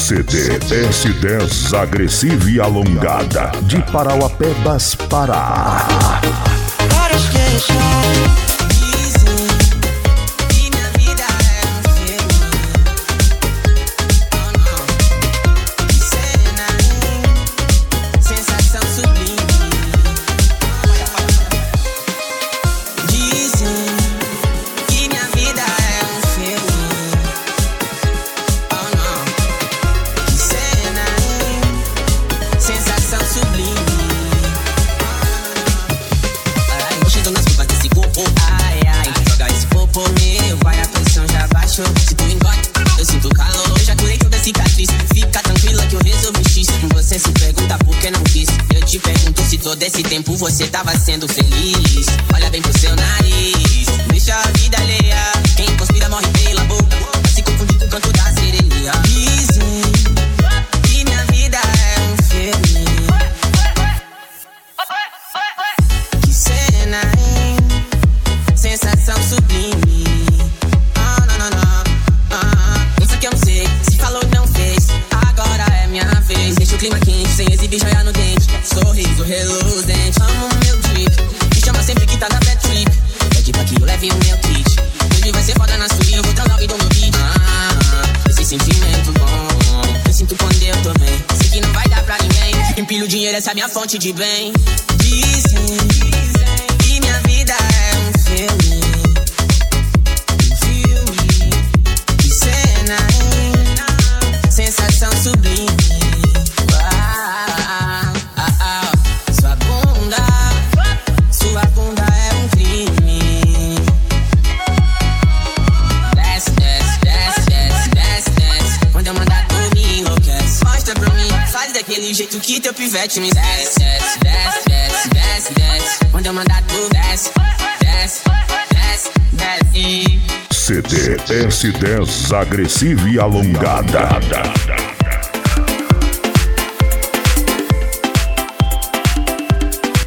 CD S10 agressiva e alongada, de Parauapebas, Pará. Várias queixas. Se tu engole, eu sinto calor. Já curei toda cicatriz. Fica tranquila que eu resolvi X. Você se pergunta por que não quis. Eu te pergunto se todo esse tempo você tava sendo feliz. Olha bem pro seu nariz, deixa a vida alheia. Quem conspira morre pela boca. Se confundir com o canto da sereia. Dizem que minha vida é um filme. Que cena, hein? Sensação sublime. O clima quente, sem exibir joia no dente. Sorriso reluzente, amo meu drip. Me chama sempre que tá na bad trip. Pede pra que eu leve o meu kit. Hoje vai ser foda na suíte, eu vou transar e dou meu beat. Esse sentimento bom, eu sinto quando eu tô bem. Sei que não vai dar pra ninguém. Empilho dinheiro, essa é a minha fonte de bem. Dizem que minha vida é um filme. Que cena, hein? Sensação sublime. Daquele jeito que teu pivete me desce, desce, desce, desce, desce, desce. Quando eu mandar tu desce, desce, desce, desce. CD S10 agressiva e alongada.